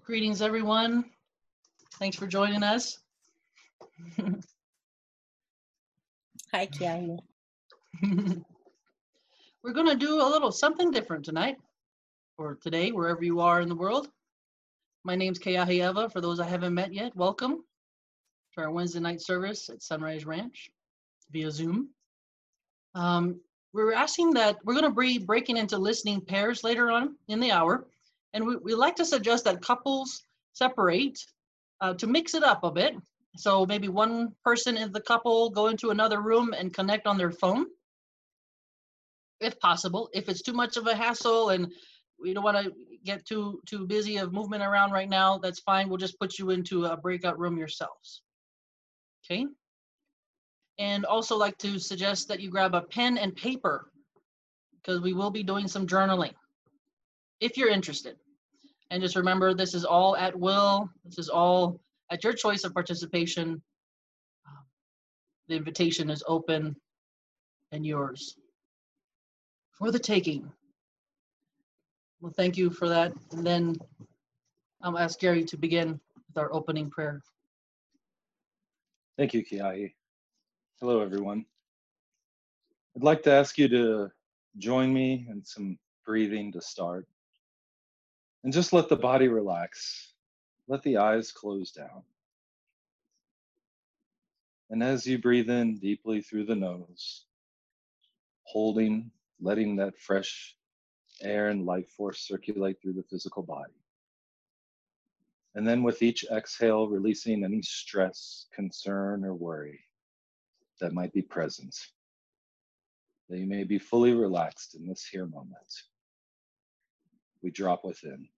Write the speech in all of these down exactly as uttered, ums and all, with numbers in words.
Greetings, everyone. Thanks for joining us. Hi, Kiai. We're going to do a little something different tonight, or today, wherever you are in the world. My name's Keahi Eva. For those I haven't met yet, welcome to our Wednesday night service at Sunrise Ranch via Zoom. Um, we're asking that we're going to be breaking into listening pairs later on in the hour, and we, we like to suggest that couples separate uh, to mix it up a bit. So maybe one person in the couple go into another room and connect on their phone, if possible. If it's too much of a hassle and we don't want to get too too busy of movement around right now, that's fine. We'll just put you into a breakout room yourselves. Okay? And also like to suggest that you grab a pen and paper because we will be doing some journaling if you're interested. And just remember, this is all at will. This is all at your choice of participation. The invitation is open and yours for the taking. Well, thank you for that. And then I'll ask Gary to begin with our opening prayer. Thank you, Kiai. Hello, everyone. I'd like to ask you to join me in some breathing to start. And just let the body relax. Let the eyes close down. And as you breathe in deeply through the nose, holding, letting that fresh air and life force circulate through the physical body. And then with each exhale, releasing any stress, concern, or worry that might be present, that you may be fully relaxed in this here moment. We drop within,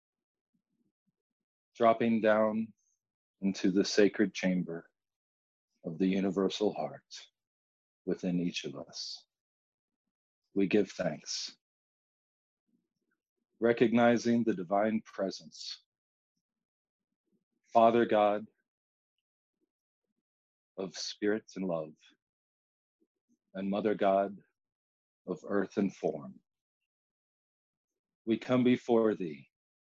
dropping down into the sacred chamber of the universal heart within each of us. We give thanks, recognizing the divine presence, Father God of spirit and love, and Mother God of earth and form. We come before thee,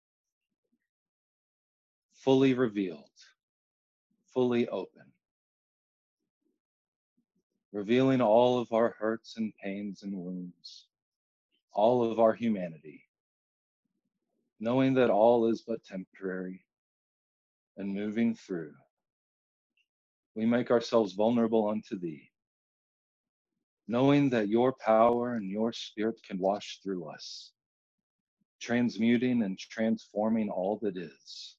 fully revealed, fully open, revealing all of our hurts and pains and wounds, all of our humanity, knowing that all is but temporary and moving through. We make ourselves vulnerable unto thee, knowing that your power and your spirit can wash through us, transmuting and transforming all that is.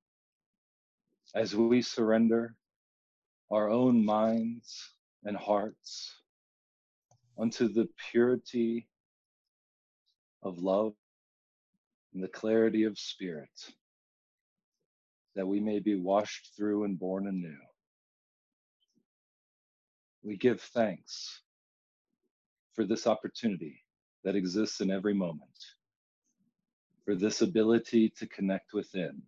As we surrender our own minds and hearts unto the purity of love and the clarity of spirit, that we may be washed through and born anew. We give thanks for this opportunity that exists in every moment, for this ability to connect within,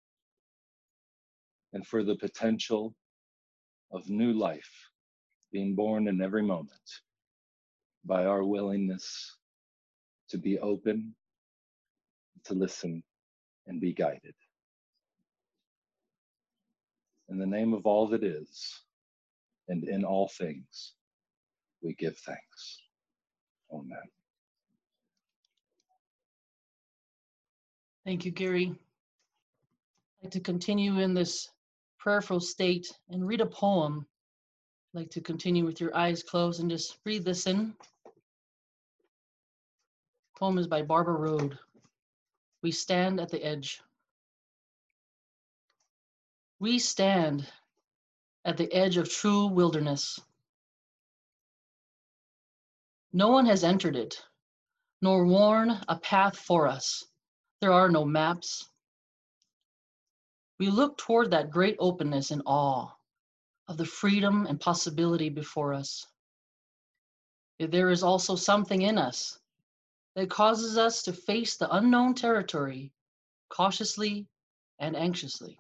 and for the potential of new life being born in every moment by our willingness to be open, to listen, and be guided. In the name of all that is, and in all things, we give thanks. Amen. Thank you, Gary. I'd like to continue in this prayerful state and read a poem. I'd like to continue with your eyes closed and just read this in. The poem is by Barbara Road. We stand at the edge. We stand at the edge of true wilderness. No one has entered it, nor worn a path for us. There are no maps. We look toward that great openness in awe of the freedom and possibility before us. Yet there is also something in us that causes us to face the unknown territory cautiously and anxiously.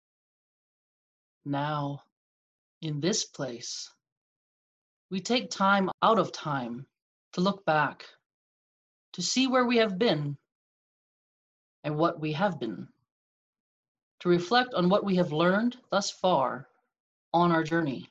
Now, in this place, we take time out of time to look back, to see where we have been and what we have been. to reflect on what we have learned thus far on our journey.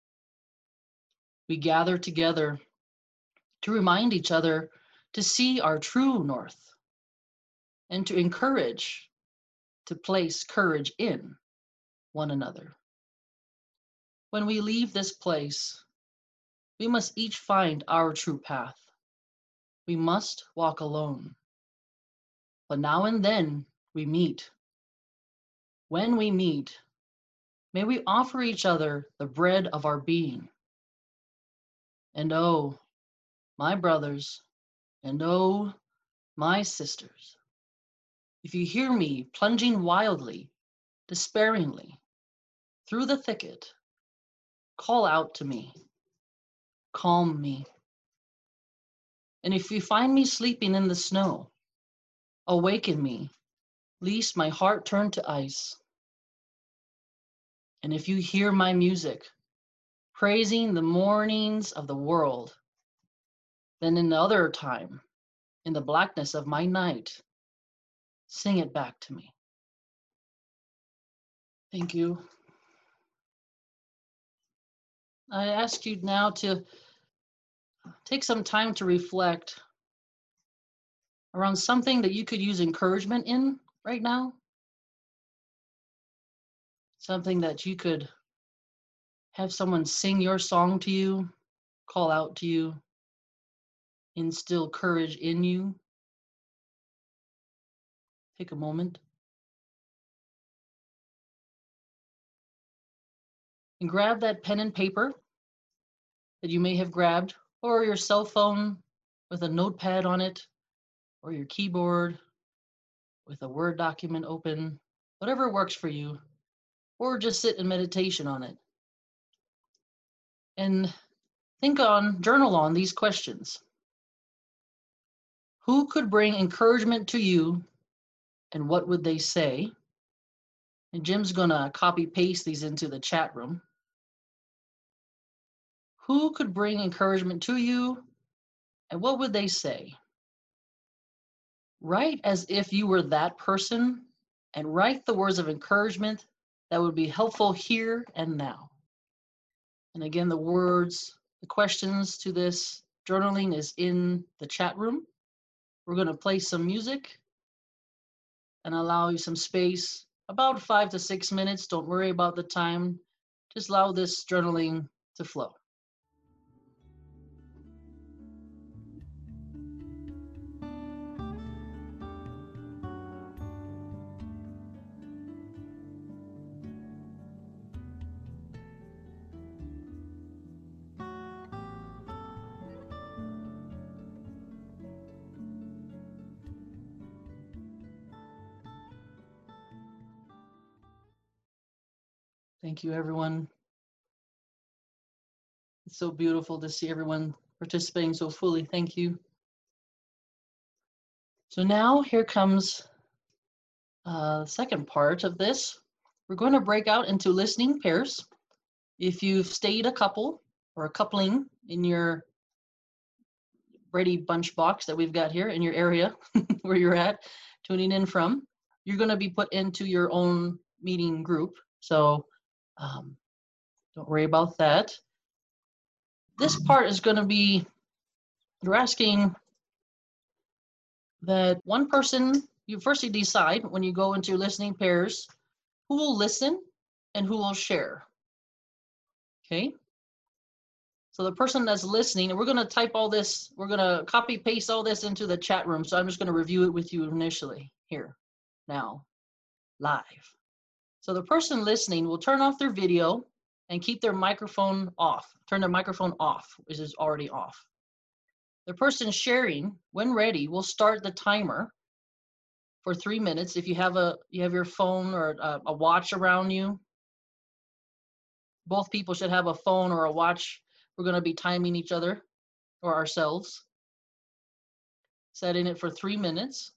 We gather together to remind each other to see our true north and to encourage to place courage in one another. When we leave this place, we must each find our true path. We must walk alone. But now and then we meet. When we meet, may we offer each other the bread of our being. And oh, my brothers, and oh, my sisters, if you hear me plunging wildly, despairingly, through the thicket, call out to me, calm me. And if you find me sleeping in the snow, awaken me, lest my heart turn to ice. And if you hear my music, praising the mornings of the world, then in the other time, in the blackness of my night, sing it back to me. Thank you. I ask you now to take some time to reflect around something that you could use encouragement in right now. Something that you could have someone sing your song to you, call out to you, instill courage in you. Take a moment. And grab that pen and paper that you may have grabbed, or your cell phone with a notepad on it, or your keyboard with a Word document open, whatever works for you, or just sit in meditation on it. And think on, journal on these questions. Who could bring encouragement to you, and what would they say? And Jim's gonna copy paste these into the chat room. Who could bring encouragement to you, and what would they say? Write as if you were that person, and write the words of encouragement that would be helpful here and now. And again, the words, the questions to this journaling is in the chat room. We're going to play some music and allow you some space, about five to six minutes. Don't worry about the time. Just allow this journaling to flow. Thank you, everyone. It's so beautiful to see everyone participating so fully. Thank you. So now here comes uh, the second part of this. We're going to break out into listening pairs. If you've stayed a couple or a coupling in your Brady Bunch box that we've got here in your area where you're at, tuning in from, you're going to be put into your own meeting group. So um, don't worry about that. This part is going to be, you're asking that one person, you firstly decide when you go into your listening pairs, who will listen and who will share. Okay? So the person that's listening, and we're going to type all this, we're going to copy paste all this into the chat room. So I'm just going to review it with you initially here, now, live. So the person listening will turn off their video and keep their microphone off. Turn their microphone off, which is already off. The person sharing, when ready, will start the timer for three minutes. If you have a you have your phone or a, a watch around you, both people should have a phone or a watch. We're going to be timing each other or ourselves. Setting it for three minutes.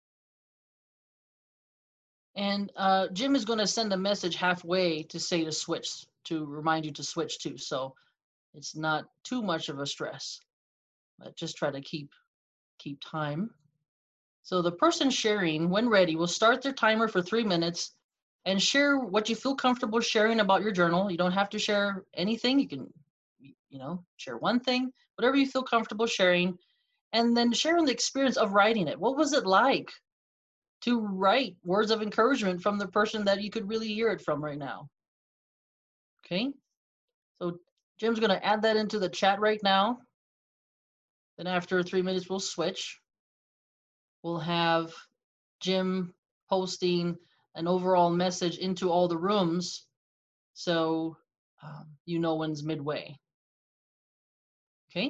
And uh, Jim is going to send a message halfway to say to switch, to remind you to switch to. So it's not too much of a stress, but just try to keep keep time. So the person sharing, when ready, will start their timer for three minutes and share what you feel comfortable sharing about your journal. You don't have to share anything. You can, you know, share one thing, whatever you feel comfortable sharing, and then sharing the experience of writing it. What was it like to write words of encouragement from the person that you could really hear it from right now? Okay, so Jim's going to add that into the chat right now. Then after three minutes, we'll switch. We'll have Jim posting an overall message into all the rooms, so um, you know when's midway. Okay?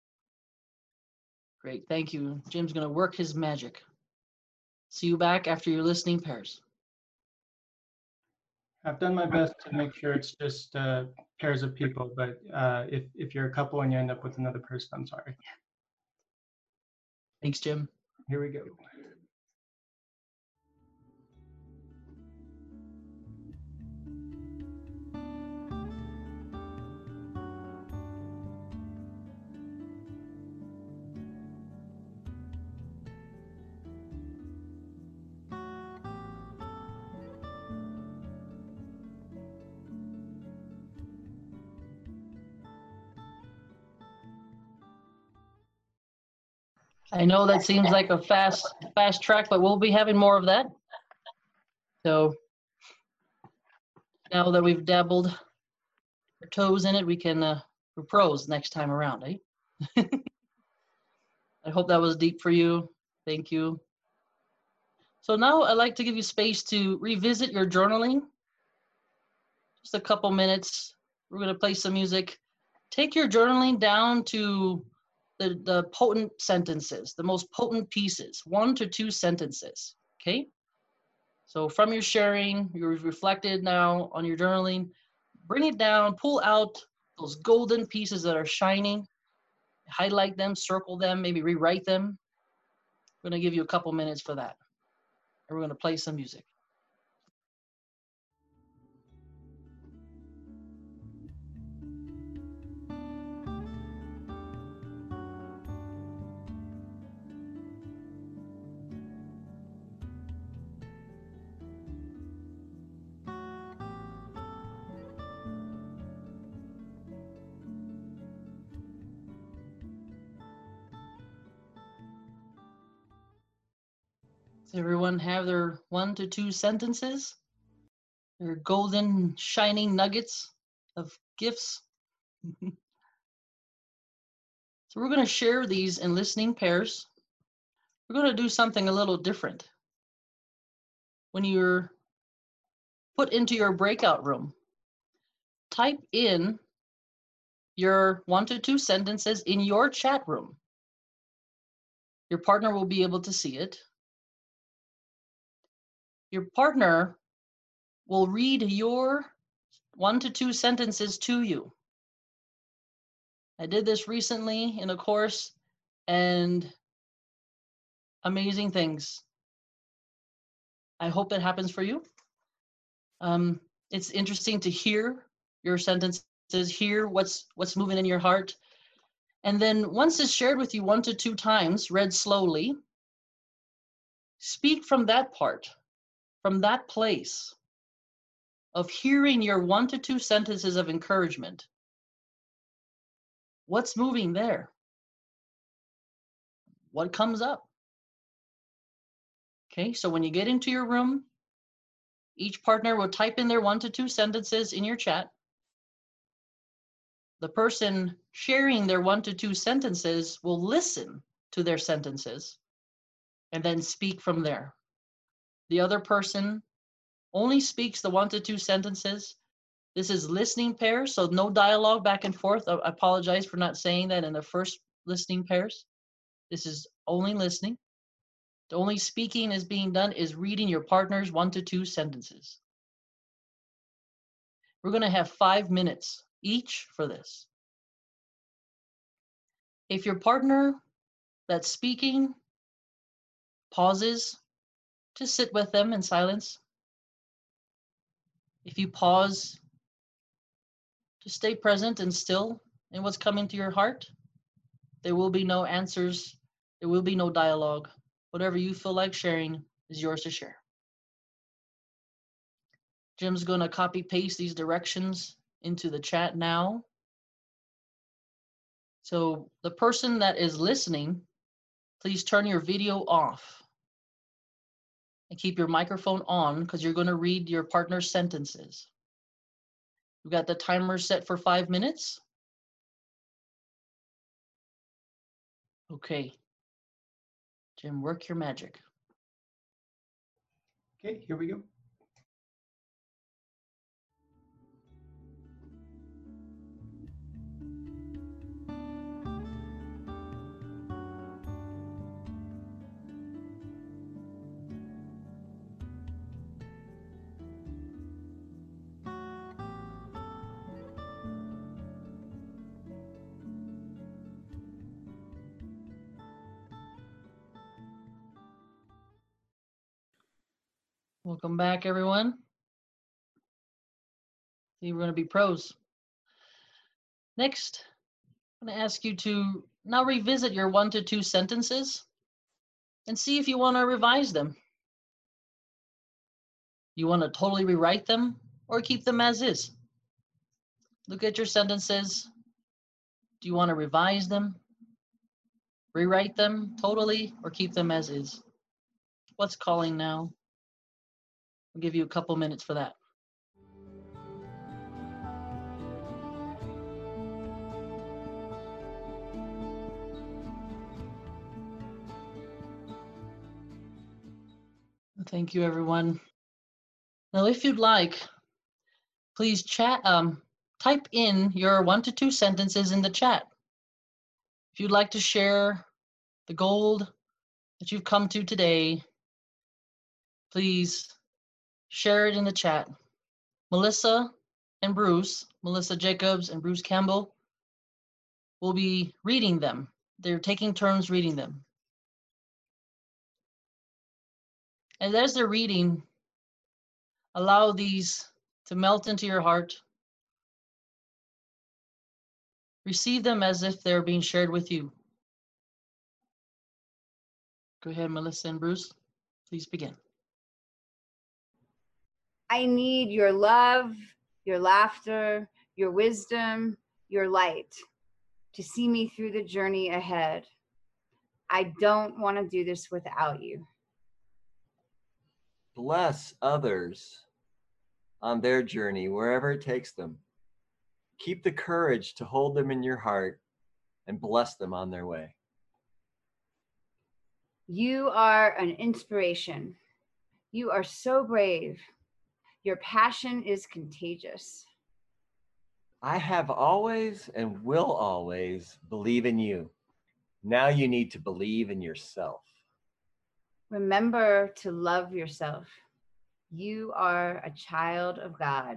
Great, thank you. Jim's going to work his magic. See you back after your listening pairs. I've done my best to make sure it's just uh, pairs of people, but uh, if, if you're a couple and you end up with another person, I'm sorry. Thanks, Jim. Here we go. I know that seems like a fast, fast track, but we'll be having more of that. So now that we've dabbled our toes in it, we can, uh, we're pros next time around, eh? I hope that was deep for you. Thank you. So now I'd like to give you space to revisit your journaling. Just a couple minutes. We're going to play some music. Take your journaling down to the, the potent sentences, the most potent pieces, one to two sentences, okay? So from your sharing, you've reflected now on your journaling, bring it down, pull out those golden pieces that are shining, highlight them, circle them, maybe rewrite them. I'm going to give you a couple minutes for that. And we're going to play some music. Does everyone have their one to two sentences? Their golden shining nuggets of gifts? So we're going to share these in listening pairs. We're going to do something a little different. When you're put into your breakout room, type in your one to two sentences in your chat room. Your partner will be able to see it. Your partner will read your one to two sentences to you. I did this recently in a course, and amazing things. I hope it happens for you. Um, it's interesting to hear your sentences, hear what's what's moving in your heart. And then once it's shared with you one to two times, read slowly, speak from that part, from that place of hearing your one to two sentences of encouragement. What's moving there? What comes up? Okay, so when you get into your room, each partner will type in their one to two sentences in your chat. The person sharing their one to two sentences will listen to their sentences and then speak from there. The other person only speaks the one to two sentences. This is listening pairs, so no dialogue back and forth. I apologize for not saying that in the first listening pairs. This is only listening. The only speaking is being done is reading your partner's one to two sentences. We're going to have five minutes each for this. If your partner that's speaking pauses, to sit with them in silence. If you pause to stay present and still in what's coming to your heart, there will be no answers. There will be no dialogue. Whatever you feel like sharing is yours to share. Jim's going to copy paste these directions into the chat now. So the person that is listening, please turn your video off and keep your microphone on because you're going to read your partner's sentences. We've got the timer set for five minutes. Okay. Jim, work your magic. Okay, here we go. Welcome back, everyone. See, we're going to be pros. Next, I'm going to ask you to now revisit your one to two sentences and see if you want to revise them. You want to totally rewrite them or keep them as is? Look at your sentences. Do you want to revise them, rewrite them totally, or keep them as is? What's calling now? I'll give you a couple minutes for that. Thank you, everyone. Now, if you'd like, please chat, um, type in your one to two sentences in the chat. If you'd like to share the gold that you've come to today, please share it in the chat. Melissa and Bruce, Melissa Jacobs and Bruce Campbell, will be reading them. They're taking turns reading them. And as they're reading, allow these to melt into your heart. Receive them as if they're being shared with you. Go ahead, Melissa and Bruce. Please begin. I need your love, your laughter, your wisdom, your light to see me through the journey ahead. I don't want to do this without you. Bless others on their journey, wherever it takes them. Keep the courage to hold them in your heart and bless them on their way. You are an inspiration. You are so brave. Your passion is contagious. I have always and will always believe in you. Now you need to believe in yourself. Remember to love yourself. You are a child of God.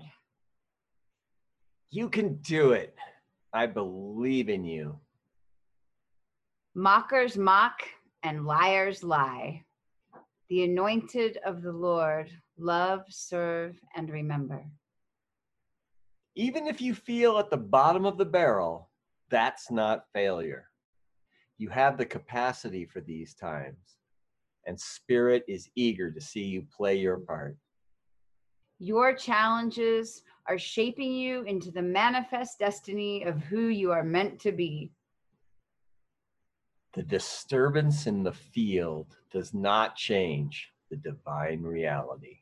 You can do it. I believe in you. Mockers mock and liars lie. The anointed of the Lord love, serve, and remember. Even if you feel at the bottom of the barrel, that's not failure. You have the capacity for these times, and Spirit is eager to see you play your part. Your challenges are shaping you into the manifest destiny of who you are meant to be. The disturbance in the field does not change the divine reality.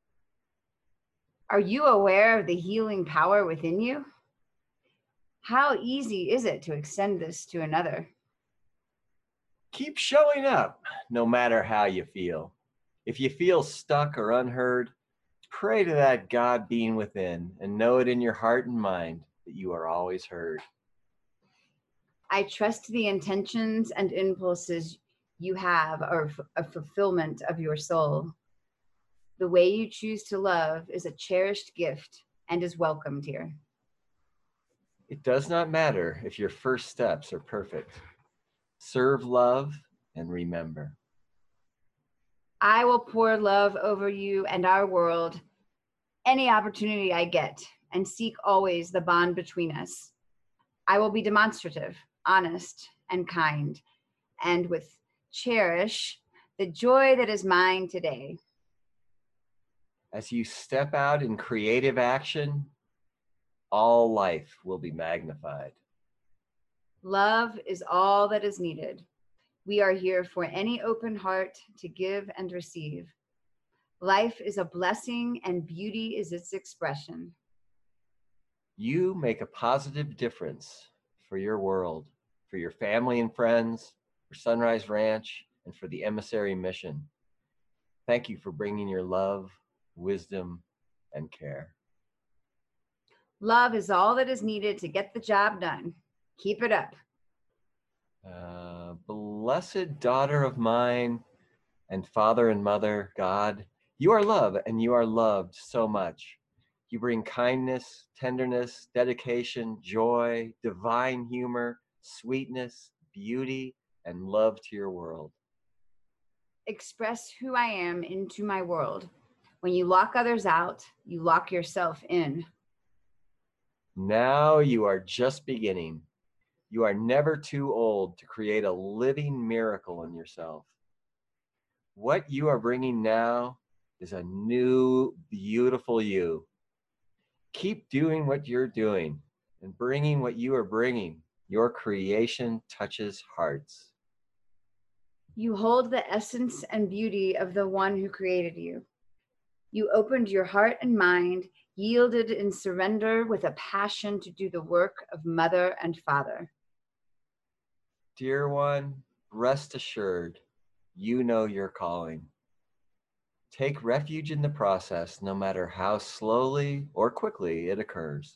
Are you aware of the healing power within you? How easy is it to extend this to another? Keep showing up, no matter how you feel. If you feel stuck or unheard, pray to that God being within and know it in your heart and mind that you are always heard. I trust the intentions and impulses you have are a fulfillment of your soul. The way you choose to love is a cherished gift and is welcomed here. It does not matter if your first steps are perfect. Serve love and remember. I will pour love over you and our world any opportunity I get and seek always the bond between us. I will be demonstrative, honest, and kind, and with cherish the joy that is mine today. As you step out in creative action, all life will be magnified. Love is all that is needed. We are here for any open heart to give and receive. Life is a blessing and beauty is its expression. You make a positive difference for your world, for your family and friends, for Sunrise Ranch, and for the Emissary Mission. Thank you for bringing your love, wisdom, and care. Love is all that is needed to get the job done. Keep it up. Uh, blessed daughter of mine and father and mother, God, you are love and you are loved so much. You bring kindness, tenderness, dedication, joy, divine humor, sweetness, beauty, and love to your world. Express who I am into my world. When you lock others out, you lock yourself in. Now you are just beginning. You are never too old to create a living miracle in yourself. What you are bringing now is a new, beautiful you. Keep doing what you're doing and bringing what you are bringing. Your creation touches hearts. You hold the essence and beauty of the one who created you. You opened your heart and mind, yielded in surrender with a passion to do the work of mother and father. Dear one, rest assured, you know your calling. Take refuge in the process, no matter how slowly or quickly it occurs.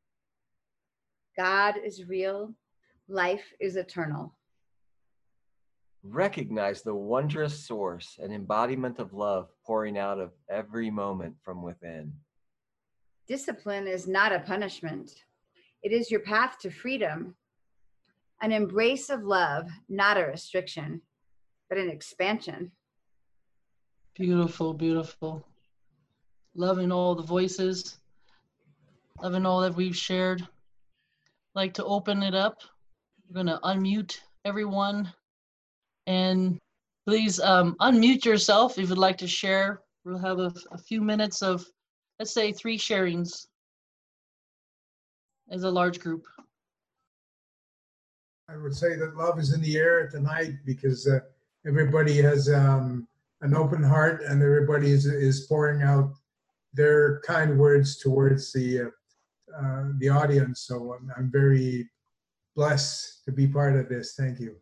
God is real. Life is eternal. Recognize the wondrous source and embodiment of love pouring out of every moment from within. Discipline is not a punishment. It is your path to freedom. An embrace of love, not a restriction, but an expansion. Beautiful, beautiful. Loving all the voices, loving all that we've shared. I'd like to open it up. We're going to unmute everyone. And please um, unmute yourself if you'd like to share. We'll have a, a few minutes of, let's say, three sharings as a large group. I would say that love is in the air tonight because uh, everybody has um, an open heart and everybody is, is pouring out their kind words towards the uh, uh, the audience. So I'm, I'm very blessed to be part of this. Thank you.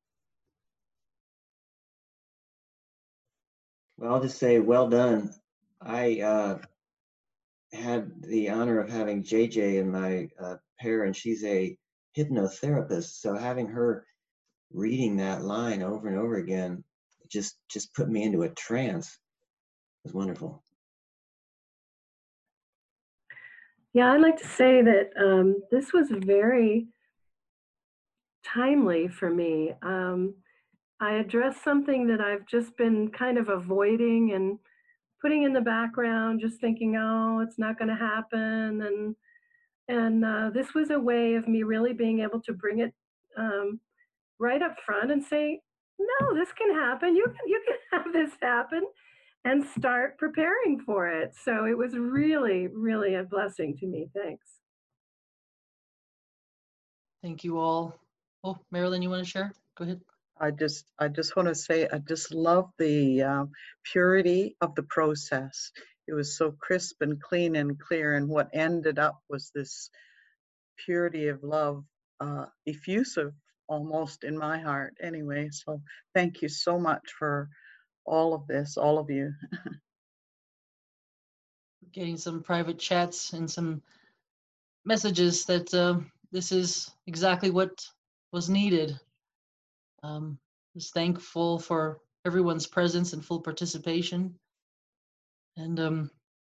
Well, I'll just say, well done. I uh, had the honor of having J J in my uh, pair, and she's a hypnotherapist. So having her reading that line over and over again just just put me into a trance. It was wonderful. Yeah, I'd like to say that um, this was very timely for me. Um, I addressed something that I've just been kind of avoiding and putting in the background, just thinking, oh, it's not going to happen. And and uh, this was a way of me really being able to bring it um, right up front and say, no, this can happen. You can, you can have this happen, and start preparing for it. So it was really, really a blessing to me. Thanks. Thank you all. Oh, Marilyn, you want to share? Go ahead. I just, I just want to say, I just love the uh, purity of the process. It was so crisp and clean and clear, and what ended up was this purity of love, uh, effusive almost in my heart. Anyway, so thank you so much for all of this, all of you. Getting some private chats and some messages that uh, this is exactly what was needed. Um, just thankful for everyone's presence and full participation, and um,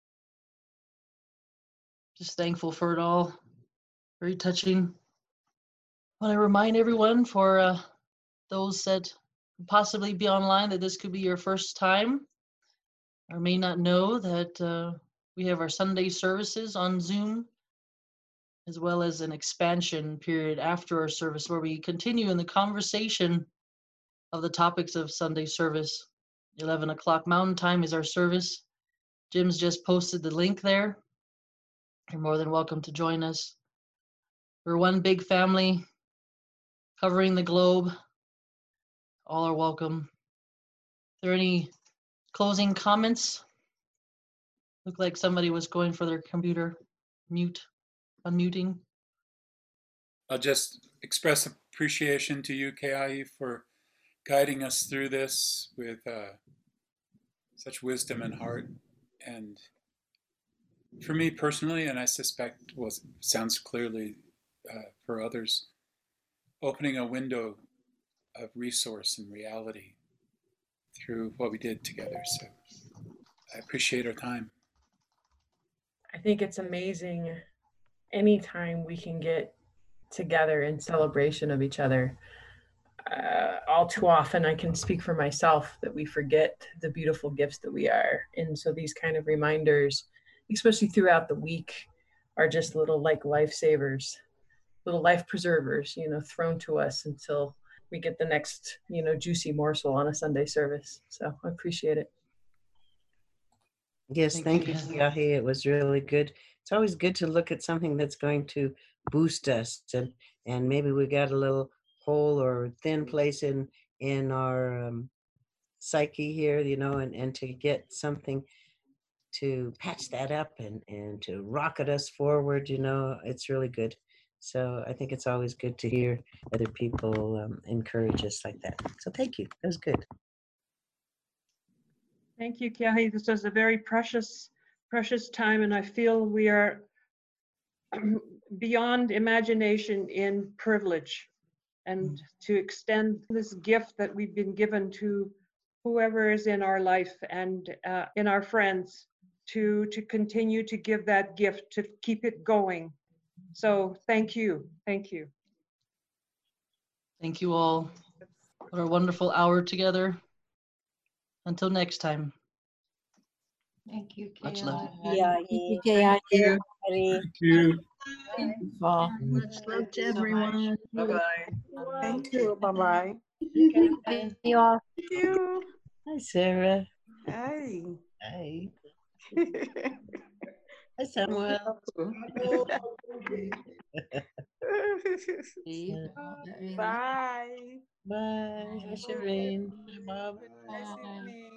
just thankful for it all. Very touching. I want to remind everyone, for uh, those that possibly be online, that this could be your first time or may not know that uh, we have our Sunday services on Zoom, as well as an expansion period after our service where we continue in the conversation of the topics of Sunday service. eleven o'clock Mountain Time is our service. Jim's just posted the link there. You're more than welcome to join us. We're one big family covering the globe. All are welcome. Are there any closing comments? Looked like somebody was going for their computer mute, unmuting. I'll just express appreciation to you, Keahi, for guiding us through this with uh, such wisdom and heart. And for me personally, and I suspect was sounds clearly uh, for others, opening a window of resource and reality through what we did together. So I appreciate our time. I think it's amazing anytime we can get together in celebration of each other. Uh, all too often, I can speak for myself that we forget the beautiful gifts that we are. And so these kind of reminders, especially throughout the week, are just little like lifesavers, little life preservers, you know, thrown to us until we get the next, you know, juicy morsel on a Sunday service. So I appreciate it. Yes, Thank thank you, you, Kathy. Yahi. It was really good. It's always good to look at something that's going to boost us, and and maybe we got a little hole or thin place in in our um, psyche here, you know, and and to get something to patch that up and and to rocket us forward, you know, it's really good. So I think it's always good to hear other people um, encourage us like that. So thank you. That was good. Thank you, Keahi. This is a very precious, precious time, and I feel we are beyond imagination in privilege, and to extend this gift that we've been given to whoever is in our life and uh, in our friends, to to continue to give that gift, to keep it going. So thank you, thank you. Thank you all. What a wonderful hour together. Until next time. Thank you, Much love. Yahi. Thank you. Thank you. Fall. Much love to everyone. Bye-bye. Thank you. Bye-bye. Thank you all. Thank you. Hi, Sarah. Hi. Hi. Hi, Samuel. Bye. Bye. Hi, Shireen. Hi, Bob. Hi, Sydney.